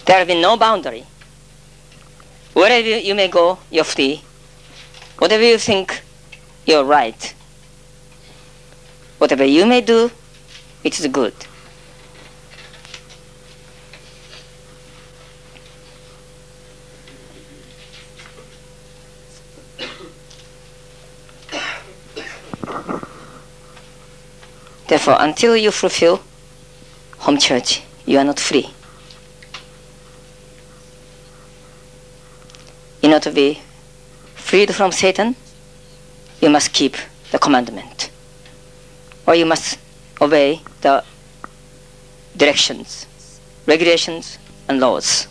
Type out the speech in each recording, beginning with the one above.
There will be no boundary. Wherever you may go, you're free. Whatever you think, you're right. Whatever you may do, it is good. Therefore, until you fulfill home church, you are not free. In order to be freed from Satan, you must keep the commandment, or you must obey the directions, regulations, and laws.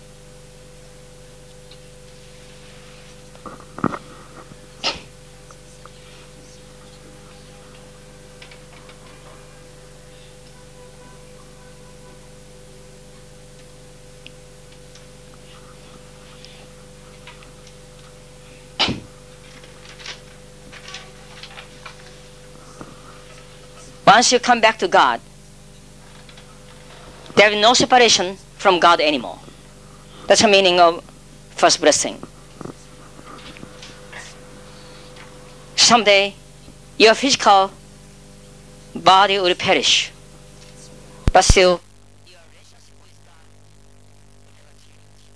Once you come back to God, there is no separation from God anymore. That's the meaning of first blessing. Someday, your physical body will perish, but still, your relationship with God will never change.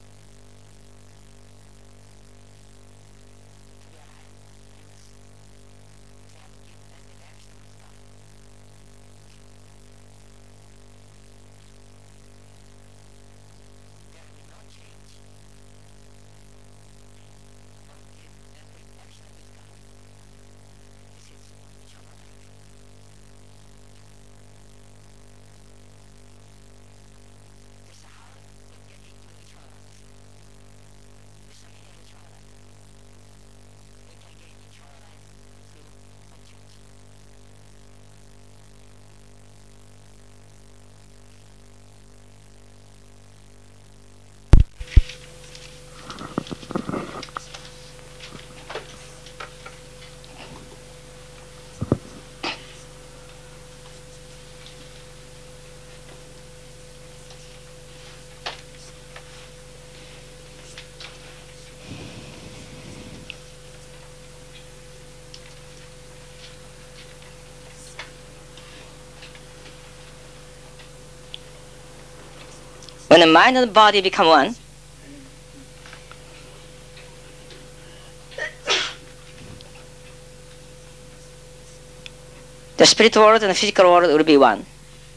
When the mind and the body become one, the spiritual world and the physical world will be one.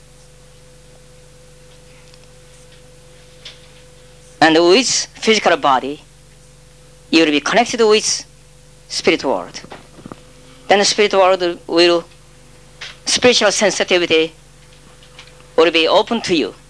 And with physical body, you will be connected with spiritual world. Then the spiritual world will, spiritual sensitivity will be open to you.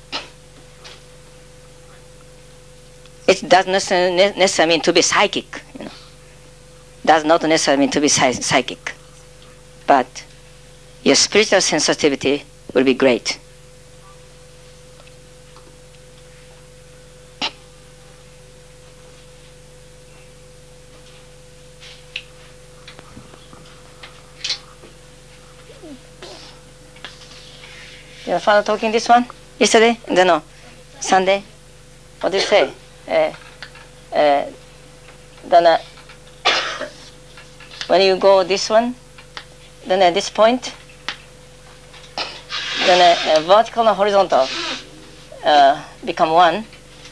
It does not necessarily mean to be psychic, Does not necessarily mean to be psychic. But your spiritual sensitivity will be great. Your father talking this one yesterday? No, Sunday. What did you say? Then when you go this one, then at this point, then vertical and horizontal become one.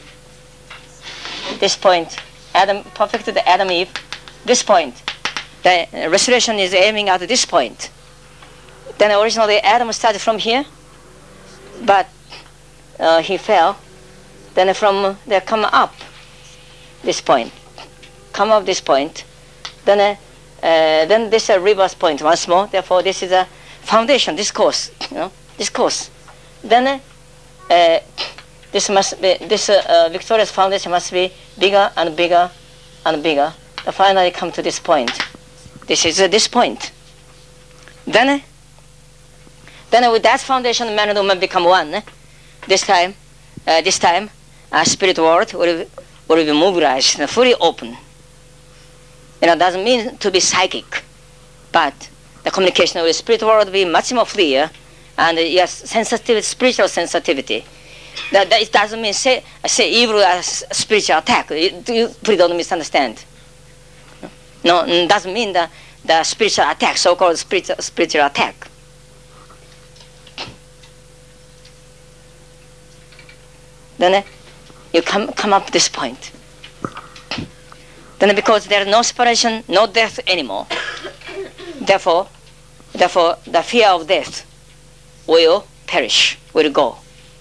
This point, Adam, perfected Adam Eve. This point, the restoration is aiming at this point. Then originally Adam started from here, but he fell. Then from there come up this point, come up this point. Then this is a reverse point once more. Therefore, this is a foundation. This course, this course. Then this must be victorious foundation must be bigger and bigger and bigger. And finally, come to this point. This is this point. Then with that foundation, man and woman become one. This time, spirit world will be mobilized and fully open. Doesn't mean to be psychic, but the communication with the spirit world will be much more clear, and yes, spiritual sensitivity That it doesn't mean say evil as spiritual attack. You please don't misunderstand. No, it doesn't mean the spiritual attack, so-called spiritual attack. Then you come up to this point. Then because there is no separation, no death anymore, therefore the fear of death will perish, will go.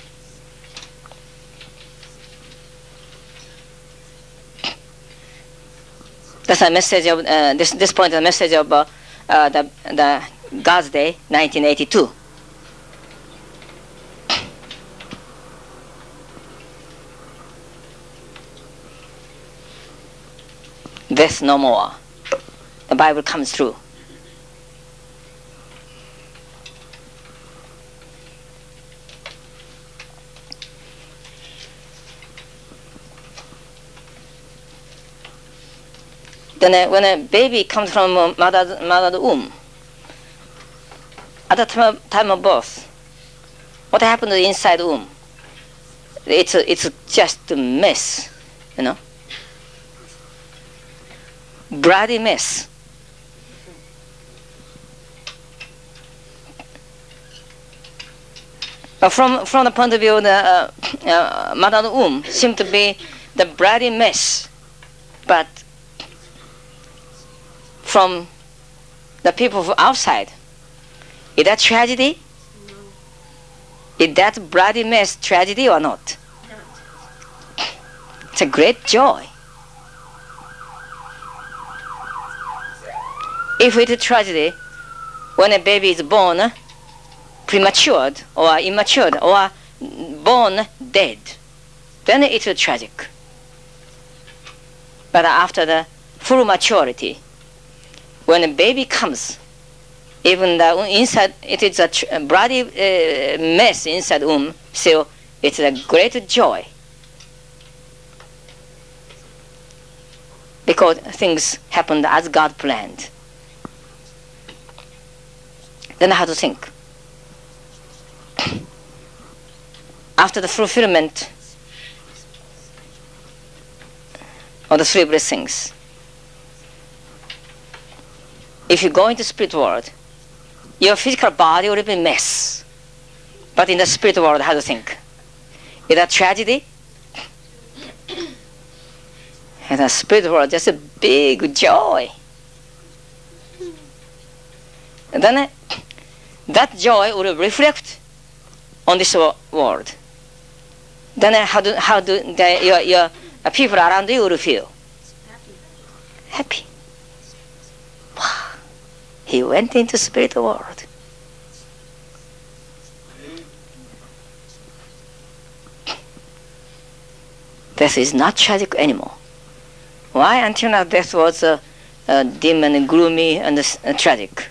That's a message of this point. The message of the God's Day, 1982. Death no more. The Bible comes true. Then when a baby comes from mother's womb, at the time of birth, what happens inside the womb? It's just a mess, you know. Bloody mess. From the point of view of the mother's womb, seems to be the bloody mess, but from the people from outside, is that tragedy? No. Is that bloody mess tragedy or not? No. It's a great joy. If it is tragedy, when a baby is born prematured or immatured or born dead, then it is tragic. But after the full maturity, when a baby comes, even the inside, it is a bloody mess inside the womb, so it's a great joy. Because things happened as God planned. Then I have to think. After the fulfillment of the three blessings, if you go into spirit world, your physical body will be a mess. But in the spirit world, how to think? Is that tragedy? In the spirit world, just a big joy. And then that joy will reflect on this world. Then how do your people around you will feel? Happy. Wow. He went into spirit world. Death is not tragic anymore. Why until now death was dim and gloomy and tragic?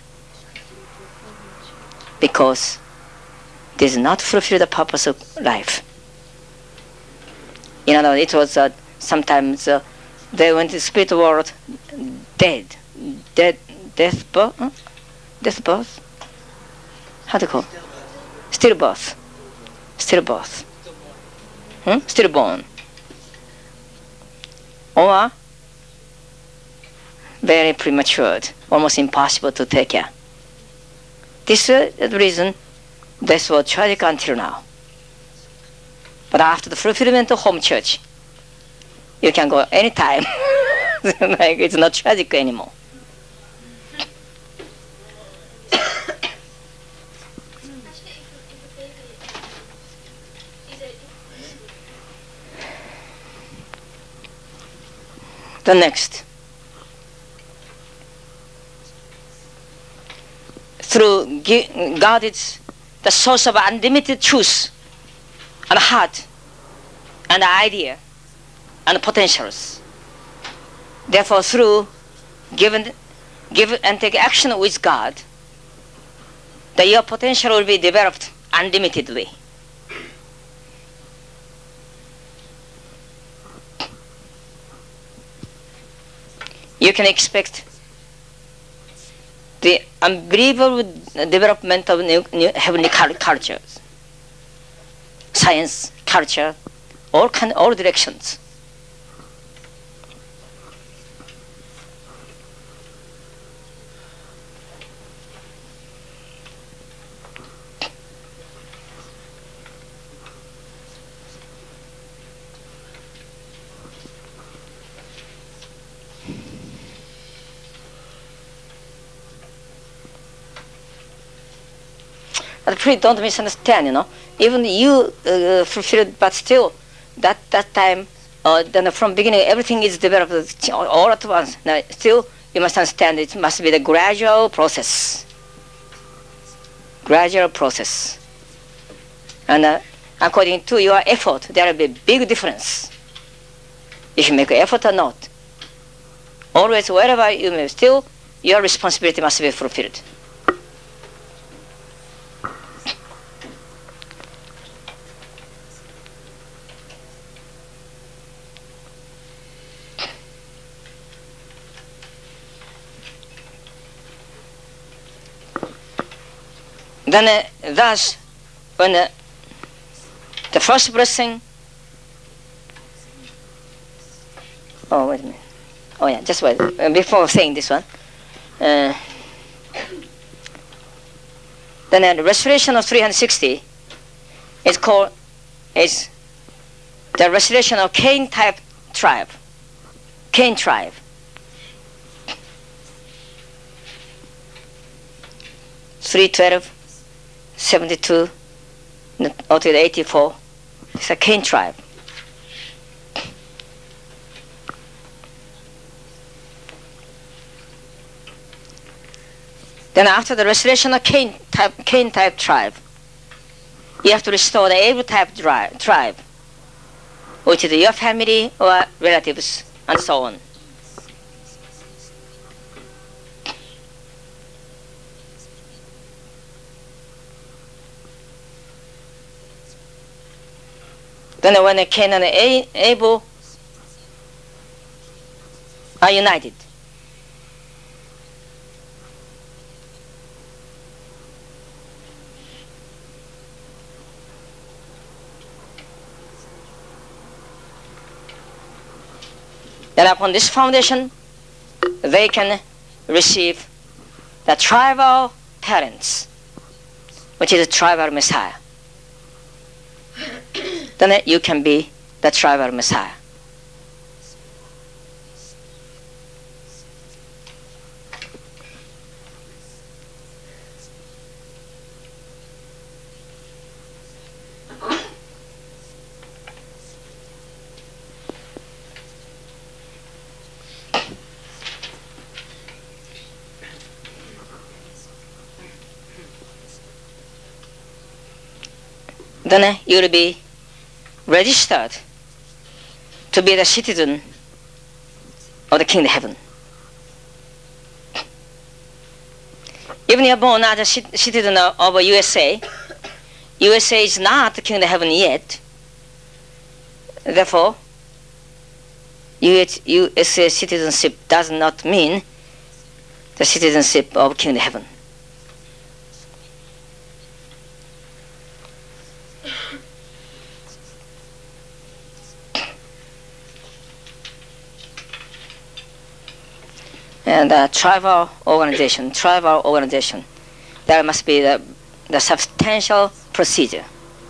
Because it does not fulfill the purpose of life. In other words, it was sometimes they went to the spirit world death birth? How to call? Stillbirth. Stillborn. Or very premature, almost impossible to take care. This is the reason death was tragic until now. But after the fulfillment of home church, you can go anytime. Like it's not tragic anymore. The next. Through God is the source of unlimited truth and heart and idea and potentials. Therefore, through give and take action with God, your potential will be developed unlimitedly. You can expect the unbelievable development of new heavenly cultures, science, culture, all directions. But please don't misunderstand, Even you fulfilled, but still, that time, then from beginning, everything is developed all at once. Now, still, you must understand it must be the gradual process. Gradual process. And according to your effort, there will be a big difference. If you make an effort or not. Always, wherever you may, still, your responsibility must be fulfilled. Then, thus, when the first blessing, oh, wait a minute. Oh, yeah, just wait. Before saying this one, then the restoration of 360 is the restoration of Cain type tribe. Cain tribe. Three 12, 72, altogether 84. It's a Cain tribe. Then after the restoration of Cain type tribe, you have to restore the Abel type tribe, which is your family or relatives, and so on. Then when Cain and Abel are united, then upon this foundation, they can receive the tribal parents, which is the tribal Messiah. Then you can be the tribal Messiah. Then you will be registered to be the citizen of the kingdom of heaven. Even you are born as a citizen of USA, USA is not the kingdom of heaven yet. Therefore, USA citizenship does not mean the citizenship of kingdom of heaven. And tribal organization, there must be the substantial procedure.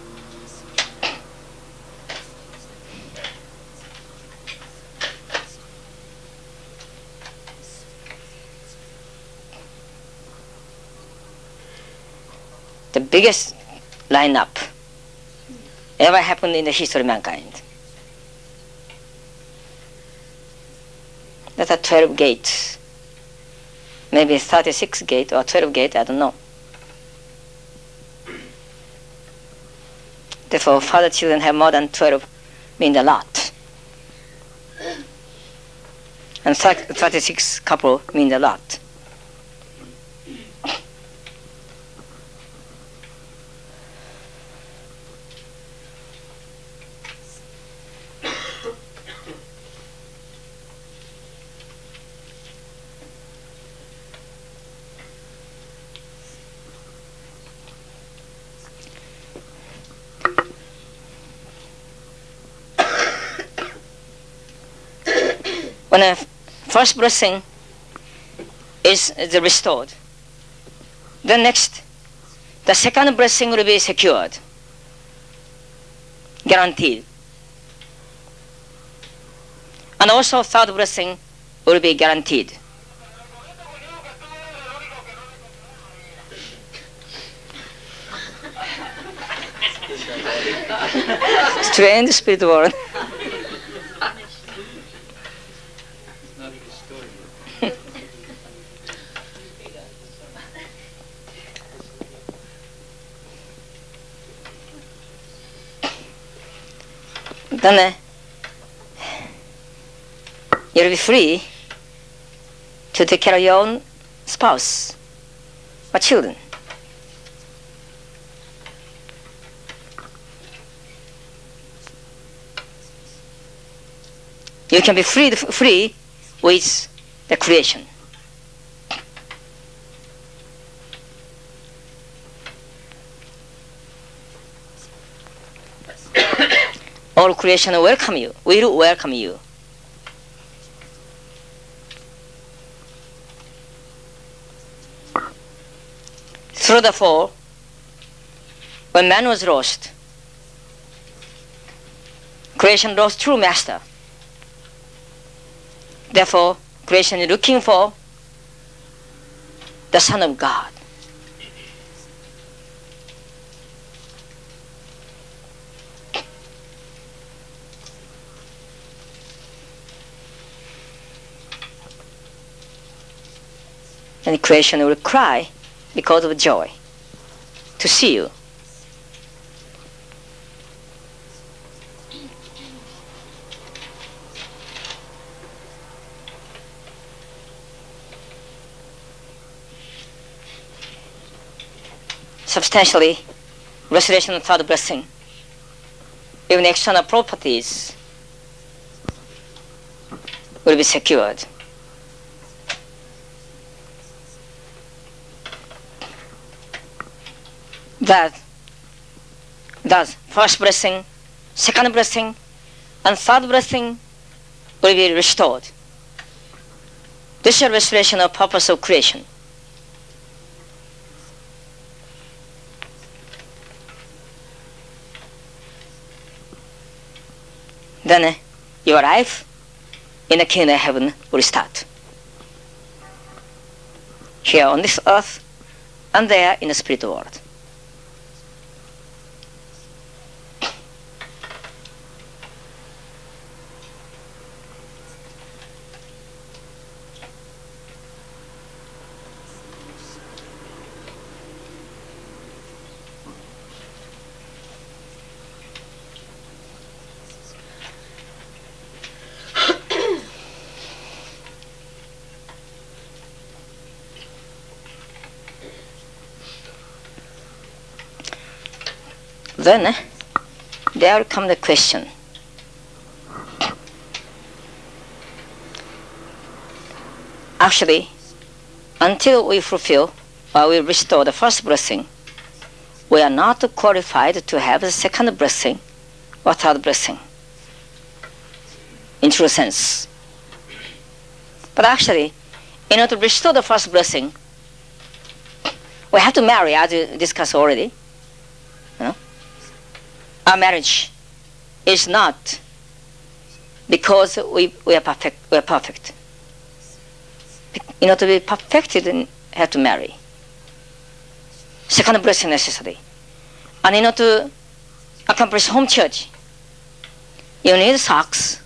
The biggest lineup ever happened in the history of mankind. That's 12 gates. Maybe 36 gate or 12 gate, I don't know. Therefore, father children have more than 12 means a lot. And 36 couple means a lot. When the first blessing is restored, then next, the second blessing will be secured, guaranteed. And also third blessing will be guaranteed. Strange spirit world. Then you'll be free to take care of your own spouse or children. You can be free with the creation. All creation will welcome you. Through the fall, when man was lost, creation lost true master. Therefore, creation is looking for the Son of God. And creation will cry because of joy to see you. Substantially, restoration of third blessing, even external properties will be secured. Thus, first blessing, second blessing, and third blessing will be restored. This is a restoration of purpose of creation. Then your life in the kingdom of heaven will start. Here on this earth and there in the spirit world. Then there will come the question. Actually, until we fulfill or we restore the first blessing, we are not qualified to have the second blessing or third blessing, in true sense. But actually, in order to restore the first blessing, we have to marry, as we discussed already. Our marriage is not because we are perfect. In order to be perfected, you have to marry. Second blessing necessary. And in order to accomplish home church, you need socks,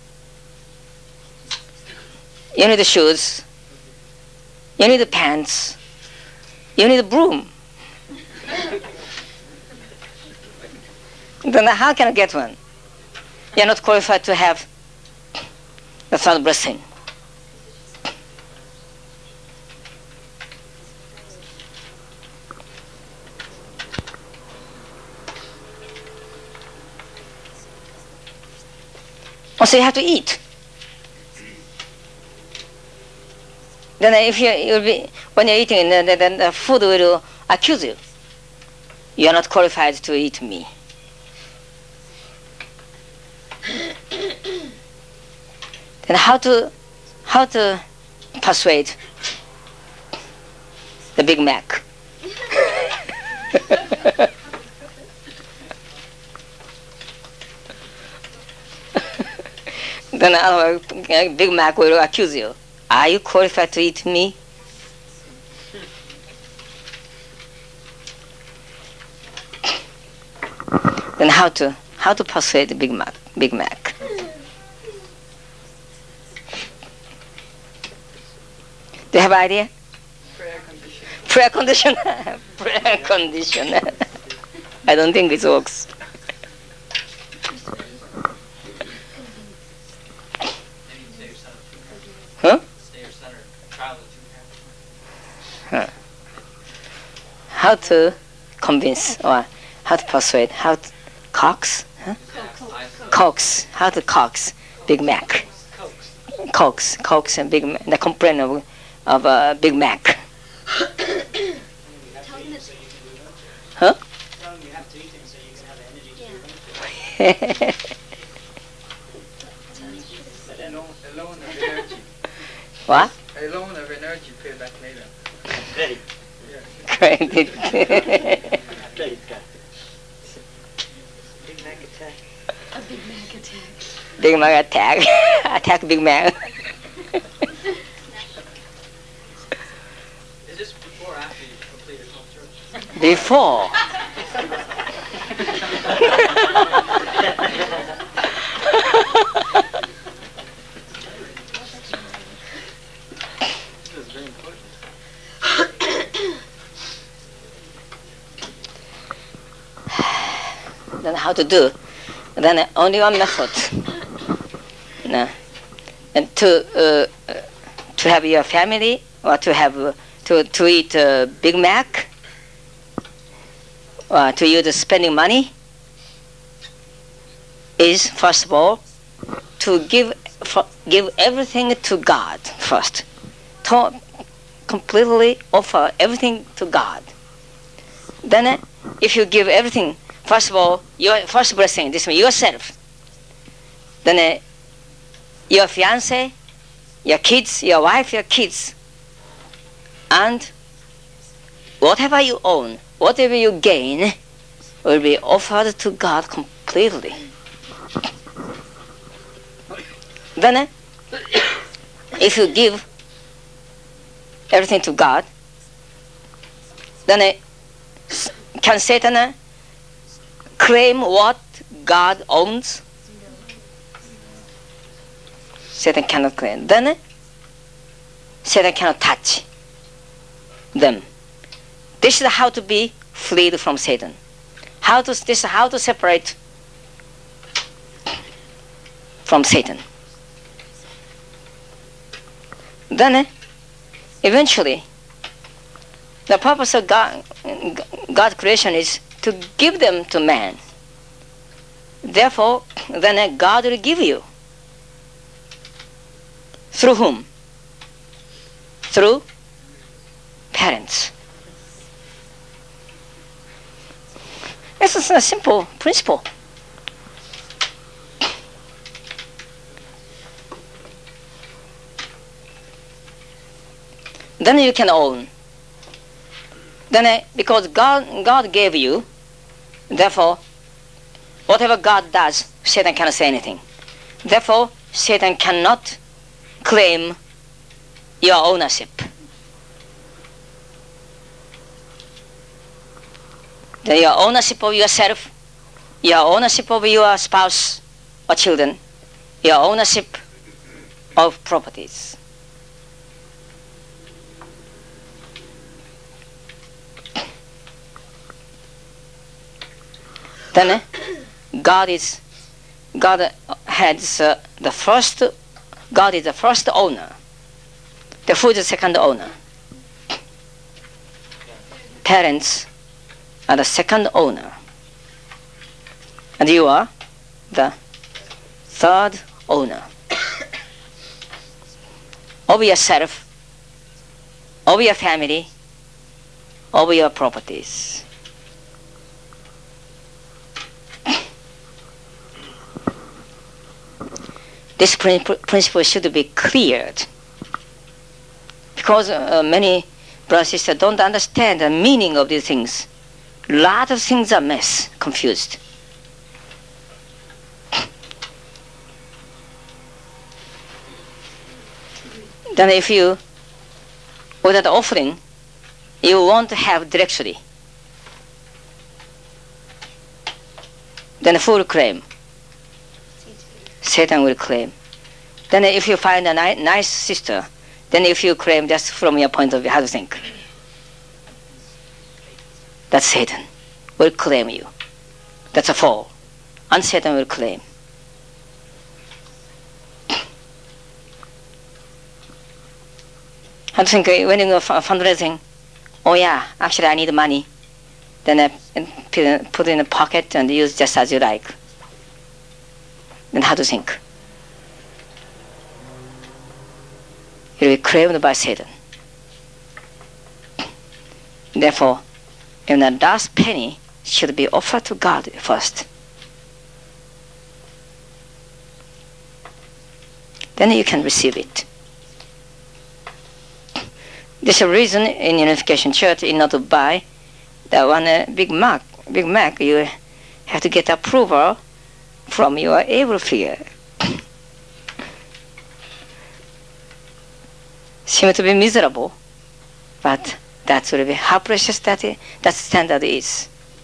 you need shoes, you need pants, you need a broom. Then how can I get one? You are not qualified to have the third blessing. Also, you have to eat. Then if you'll be, when you're eating, then the food will accuse you. You are not qualified to eat me. And how to persuade the Big Mac? Then Big Mac will accuse you. Are you qualified to eat me? Then how to persuade the Big Mac? Do you have idea? Prayer conditioner. Prayer conditioner. I don't think it works. Huh? Huh. How to convince or how to persuade? How to coax? Huh? Coax. How to coax Big Mac? Coax and Big Mac. The complaint of Big Mac. Huh? You have to eat him so you can have the energy to do them. A loan of energy. What? A loan of energy pay back later. Credit. Credit. Credit card. Big Mac attack. A Big Mac attack. Big Mac attack. Attack Big Mac. Is this before or after you completed home church? Before. This is very important. Then how to do? Then only one method. No. And to have your family or to have to eat Big Mac or to use spending money is first of all to give everything to God first. To completely offer everything to God. Then if you give everything, first of all, your first blessing, this means yourself. Then your fiancé, your kids, your wife, your kids, and whatever you own, whatever you gain, will be offered to God completely. Then, if you give everything to God, then can Satan claim what God owns? Satan cannot claim. Then Satan cannot touch them. This is how to be freed from Satan. This is how to separate from Satan. Then eventually the purpose of God's creation is to give them to man. Therefore, then God will give you. Through whom? Through parents. This is a simple principle. Then you can own. Then because God gave you, therefore, whatever God does, Satan cannot say anything. Therefore, Satan cannot claim your ownership. Then your ownership of yourself, your ownership of your spouse or children, your ownership of properties. Then God is the first owner. The food is the second owner. Parents are the second owner. And you are the third owner of yourself, of your family, of your properties. this principle should be cleared. Because many brothers and sisters don't understand the meaning of these things. A lot of things are confused. Then if you order the offering, you won't have directly. Then who will claim? Satan will claim. Then if you find a nice sister, then if you claim just from your point of view, how do you think? That's Satan will claim you. That's a fall. And Satan will claim. I think when you go fundraising, oh yeah, actually I need money. Then I put it in the pocket and use just as you like. Then how do you think? It will be claimed by Satan. Therefore, even the last penny should be offered to God first. Then you can receive it. There's a reason in Unification Church, in order to buy the one Big Mac, you have to get approval from your able figure. Seems to be miserable, but that's really how precious that standard is.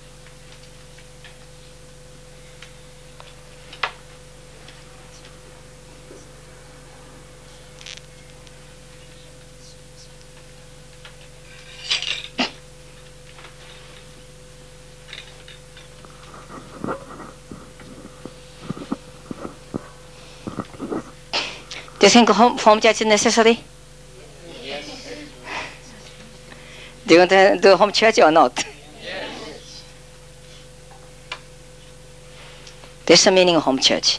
Do you think home church is necessary? Yes. Do you want to do home church or not? Yes. That's the meaning of home church.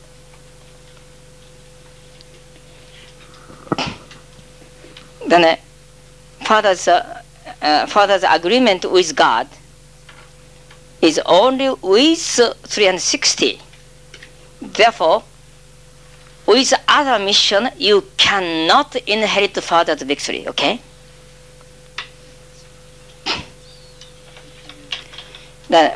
Then Father's agreement with God is only with 360. Therefore, with other mission, you cannot inherit the Father's victory, okay? The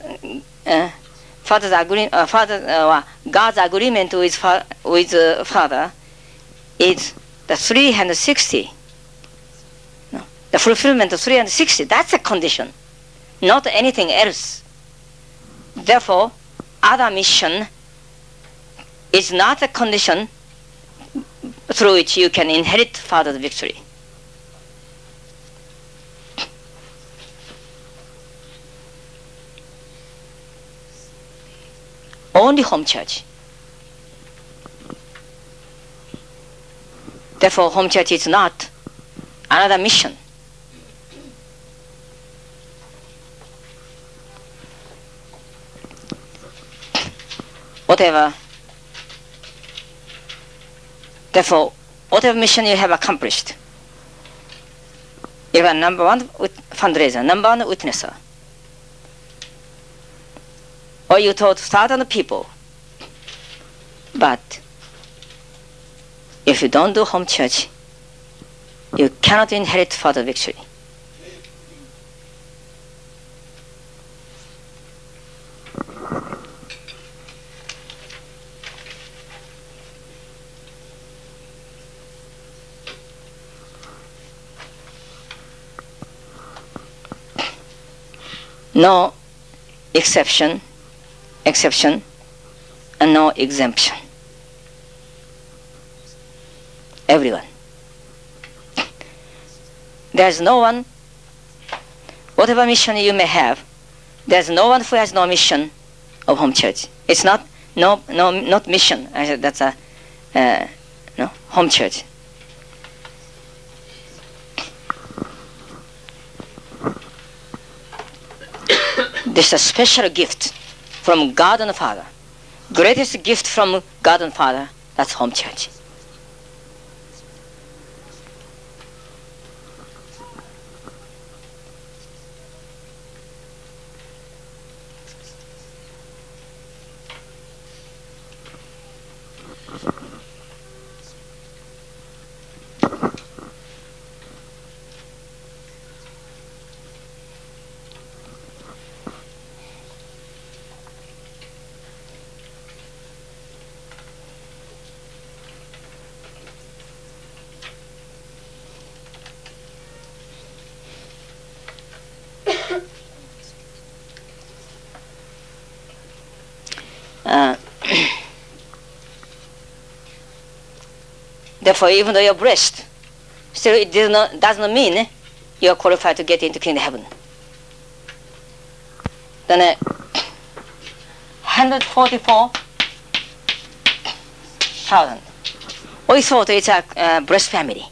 God's agreement with Father is the 360. No, the fulfillment of 360, that's a condition, not anything else. Therefore, other mission is not a condition through which you can inherit Father's victory. Only home church. Therefore, home church is not another mission. Therefore, whatever mission you have accomplished, you are number one fundraiser, number one witnesser, or you taught 1,000 people. But if you don't do home church, you cannot inherit further victory. No exception, and no exemption. Everyone. There's no one, whatever mission you may have, there's no one who has no mission of home church. It's not mission. I said that's home church. This is a special gift from God and Father. Greatest gift from God and Father, that's home church. Therefore, even though you're blessed, still it does not mean you are qualified to get into kingdom heaven. Then 144,000. We thought it's a blessed family.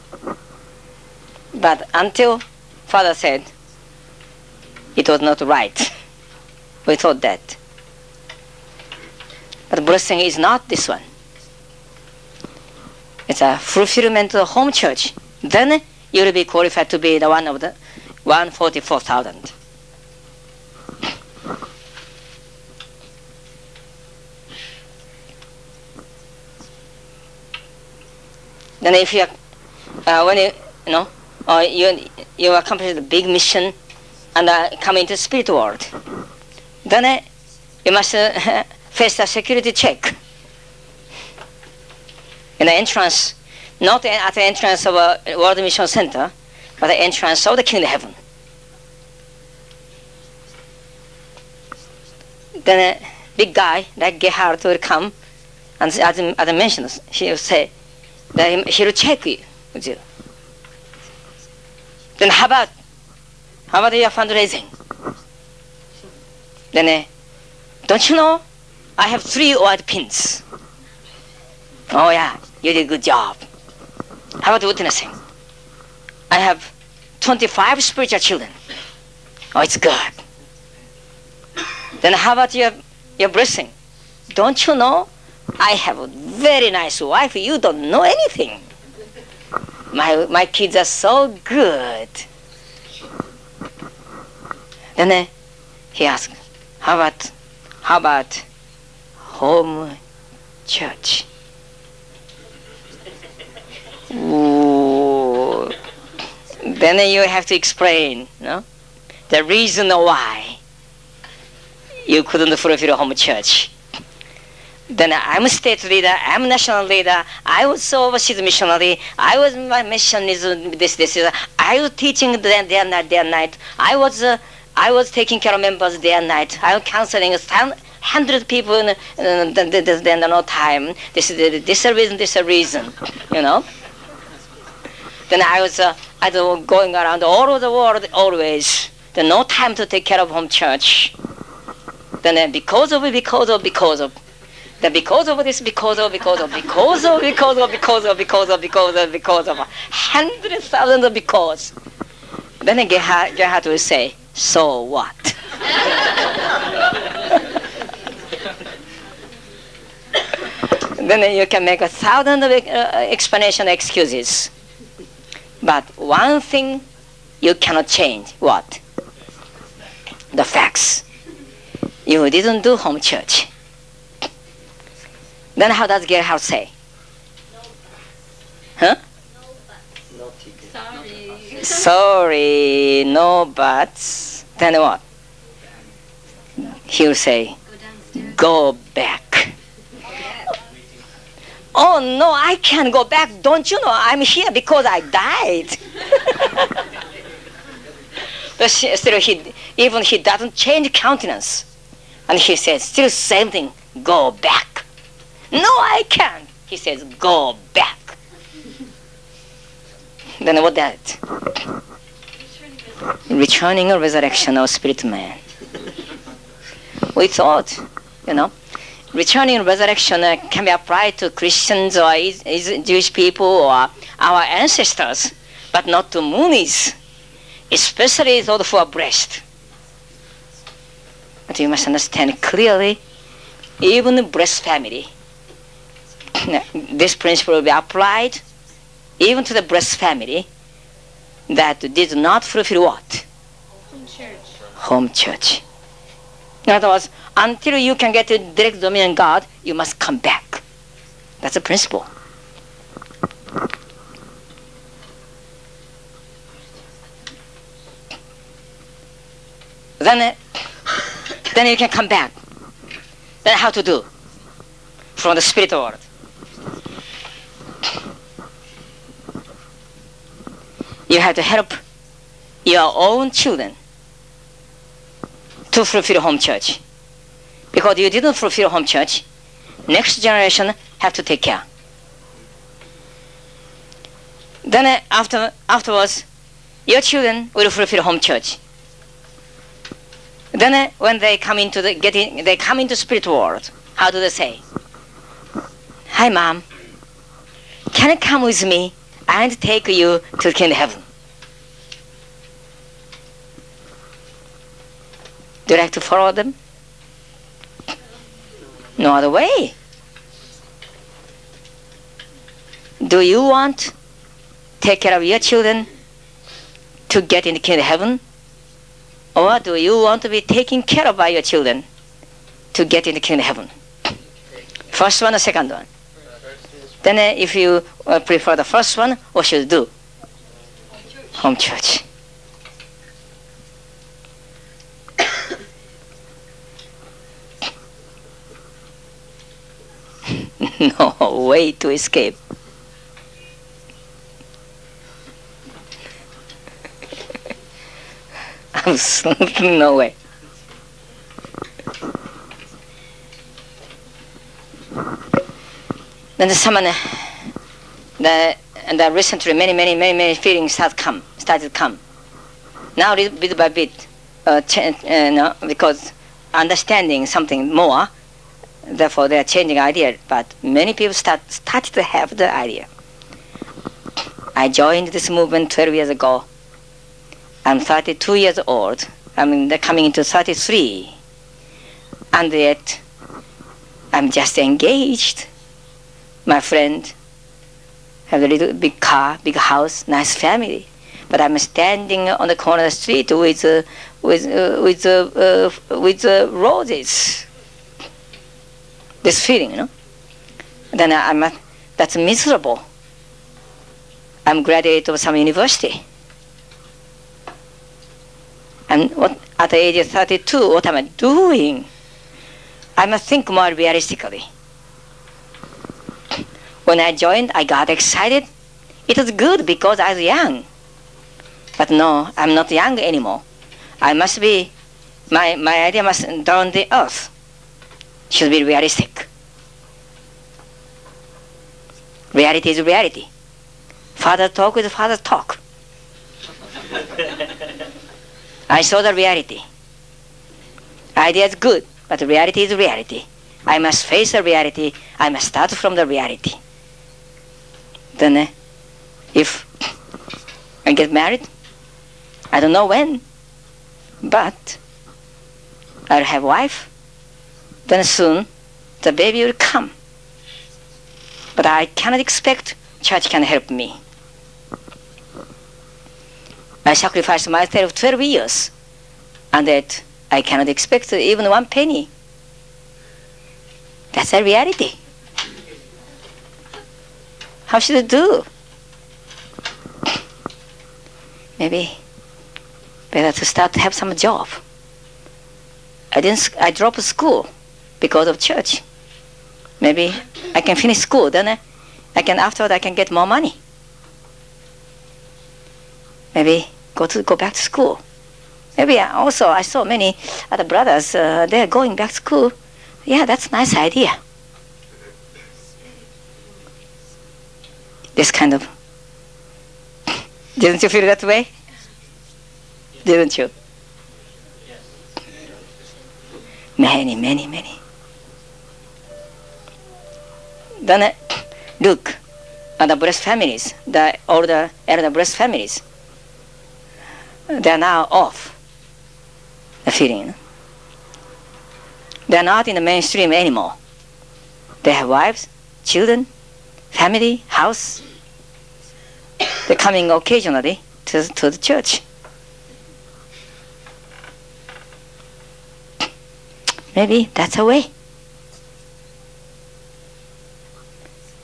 But until Father said it was not right, we thought that. But blessing is not this one. It's a fulfillment of the home church. Then you will be qualified to be the one of the 144,000. Then if you when you accomplish the big mission and come into the spirit world, then you must face a security check. In the entrance, not at the entrance of a World Mission Center, but the entrance of the Kingdom Heaven. Then a big guy like Gerhard will come, and as I mentioned, he will say that he will check you with you. Then how about your fundraising? Then don't you know I have 3 white pins? Oh yeah, you did a good job. How about witnessing? I have 25 spiritual children. Oh, it's good. Then how about your blessing? Don't you know I have a very nice wife? You don't know anything. My kids are so good. Then he asked, how about home church? Ooh. Then you have to explain, the reason why you couldn't fulfill home church. Then I'm state leader, I'm national leader, I was overseas missionary, my mission is this. I was teaching day and night. I was taking care of members day and night. I was counseling 100 people in no time. This is a reason, Then I was going around all over the world always. Then no time to take care of home church. Then because of. Then because of this, because of 100,000 of because. Then Gerhard will say, so what? Then you can make 1,000 of explanation excuses. But one thing you cannot change. What? The facts. You didn't do home church. Then how does Gerhard say? Huh? Sorry, no buts. Then what? He'll say, go back. Oh no, I can't go back. Don't you know I'm here because I died. But still, he doesn't change countenance. And he says, still same thing, go back. No, I can't. He says, go back. Then what that? Returning or resurrection of spirit man. We thought, returning and resurrection can be applied to Christians or Jewish people or our ancestors, but not to Moonies, especially those who are blessed. But you must understand clearly, even the blessed family, this principle will be applied even to the blessed family that did not fulfill what? Home church. In other words, until you can get to direct dominion God, you must come back. That's a principle. Then you can come back. Then how to do? From the spirit world. You have to help your own children to fulfill home church. Because you didn't fulfill home church, next generation have to take care. Then afterwards, your children will fulfill home church. Then when they come into spirit world, how do they say? Hi, Mom. Can you come with me and take you to the kingdom of heaven? Do you like to follow them? No other way. Do you want to take care of your children to get in the kingdom of heaven? Or do you want to be taken care of by your children to get in the kingdom of heaven? First one or second one? Then if you prefer the first one, what should you do? Home church. No way to escape. Absolutely no way. Then someone, recently many feelings started to come. Now bit by bit, because understanding something more, therefore they are changing idea. But many people started to have the idea. I joined this movement 12 years ago. I'm 32 years old. I'm coming into 33. And yet, I'm just engaged. My friend have a little big car, big house, nice family. But I'm standing on the corner of the street with roses. This feeling, you know. Then that's miserable. I'm graduate of some university. And at the age of 32, what am I doing? I must think more realistically. When I joined, I got excited. It was good because I was young. But no, I'm not young anymore. I must be, my idea must down the earth. Should be realistic. Reality is reality. Father talk with father talk. I saw the reality. Idea is good, but reality is reality. I must face the reality. I must start from the reality. Then, if I get married, I don't know when, but I'll have wife. Then soon, the baby will come. But I cannot expect church can help me. I sacrificed myself 12 years, and that I cannot expect even 1 penny. That's a reality. How should I do? Maybe better to start to have some job. I dropped school because of church. Maybe I can finish school, then afterward I can get more money. Maybe go back to school. Maybe I saw many other brothers, they're going back to school. Yeah, that's a nice idea. This kind of, didn't you feel that way? Didn't you? Many. Then look at the blessed families, the older elder blessed families. They are now off the feeling. They are not in the mainstream anymore. They have wives, children, family, house. They're coming occasionally to the church. Maybe that's a way.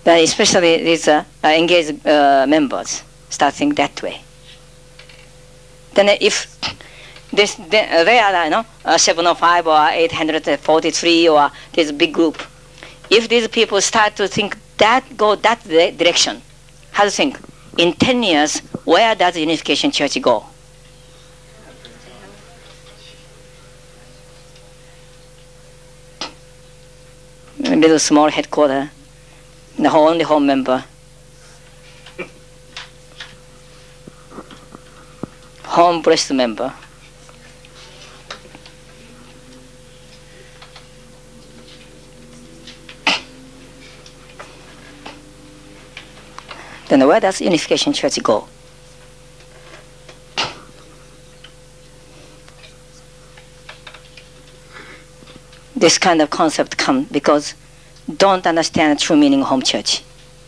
especially these engaged members start thinking that way. Then if they are 705 or 843 or this big group, if these people start to think go that direction, how to think? In 10 years, where does Unification Church go? A little small headquarters, the only home member. Home breast member. Then where does Unification Church go? This kind of concept comes because don't understand the true meaning of home church.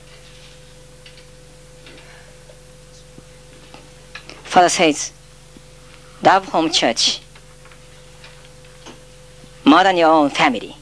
Father says, love home church more than your own family.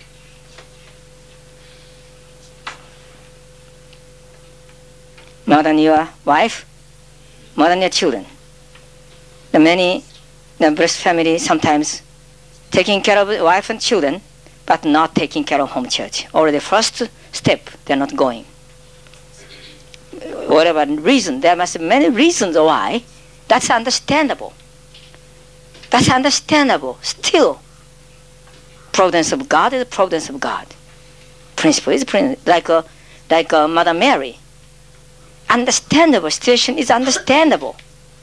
More than your wife, more than your children. The breast family sometimes taking care of wife and children, but not taking care of home church. Or the first step, they're not going. Whatever reason, there must be many reasons why. That's understandable. That's understandable. Still, providence of God is providence of God. Principle is principle. Like Mother Mary. Understandable situation is understandable.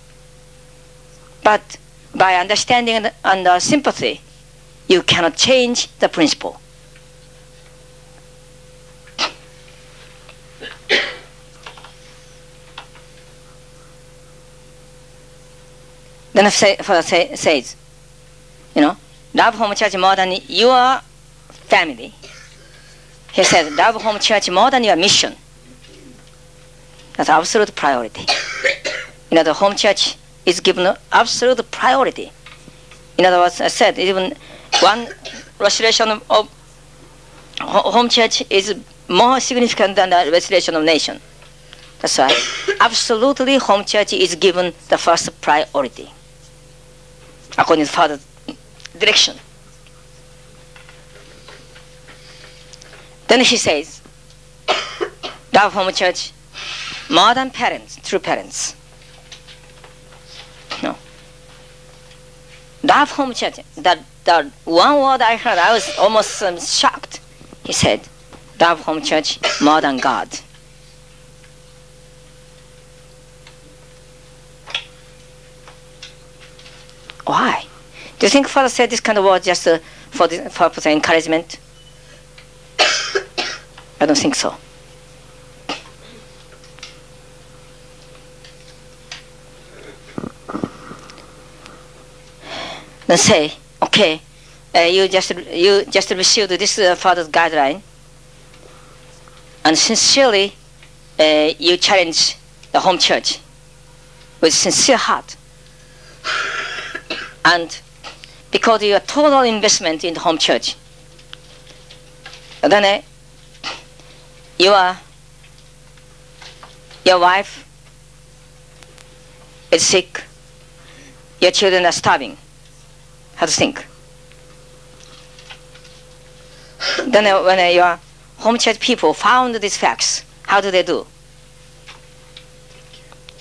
But by understanding and sympathy, you cannot change the principle. Then Father says, love home church more than your family. He says, love home church more than your mission. That's absolute priority. The home church is given absolute priority. In other words, I said, even one restoration of home church is more significant than the restoration of nation. That's why absolutely home church is given the first priority, according to Father's direction. Then he says, love home church more than parents, true parents. No. Love home church. The one word I heard, I was almost shocked. He said, love home church more than God. Why? Do you think Father said this kind of word just for the purpose of encouragement? I don't think so. Then say, okay, you just received this Father's guideline, and sincerely you challenge the home church with sincere heart, and because your total investment in the home church, then your wife is sick, your children are starving. How to think? Then when your home church people found these facts, how do they do?